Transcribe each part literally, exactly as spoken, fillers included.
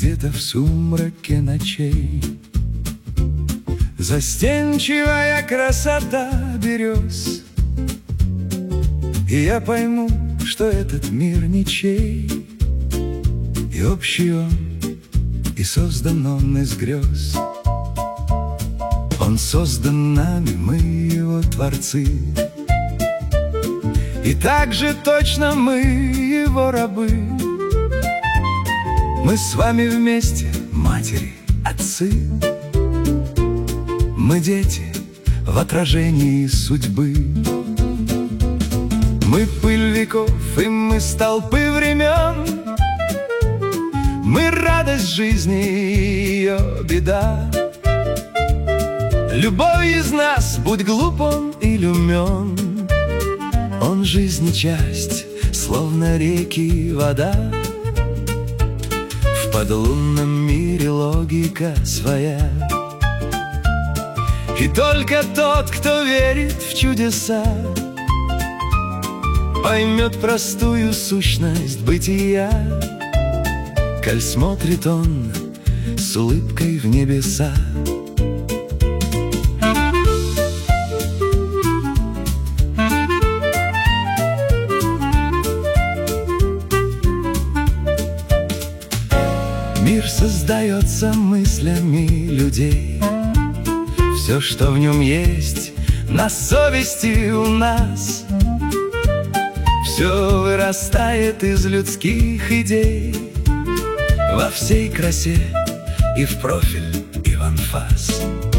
где-то в сумраке ночей. Застенчивая красота берез, и я пойму, что этот мир ничей, и общий он, и создан он из грез. Он создан нами, мы его творцы, и так же точно мы его рабы. Мы с вами вместе, матери, отцы. Мы дети в отражении судьбы. Мы пыль веков, и мы столпы времен. Мы радость жизни и ее беда. Любой из нас, будь глуп он или умен, он жизни часть, словно реки вода. В подлунном мире логика своя, и только тот, кто верит в чудеса, поймет простую сущность бытия, коль смотрит он с улыбкой в небеса. Мир создается мыслями людей. Все, что в нем есть, на совести у нас. Все вырастает из людских идей, во всей красе, и в профиль, и в анфас.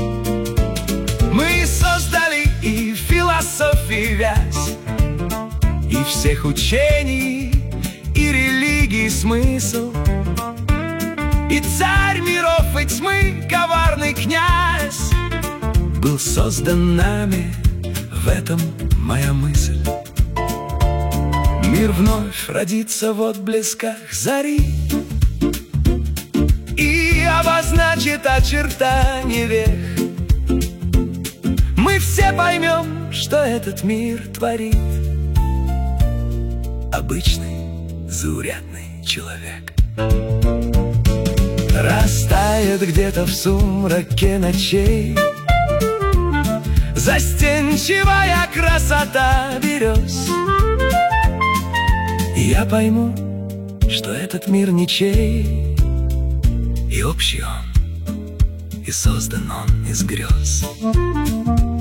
Мы создали и философии вязь, и всех учений, и религий смысл, и царь миров, и тьмы коварный князь был создан нами, в этом моя мысль. Мир вновь родится в отблесках зари и обозначит очертания век. Мы все поймем, что этот мир творит обычный, заурядный человек. Растает где-то в сумраке ночей застенчивая красота берез, и я пойму, что этот мир ничей, и общий он, и создан он из грез.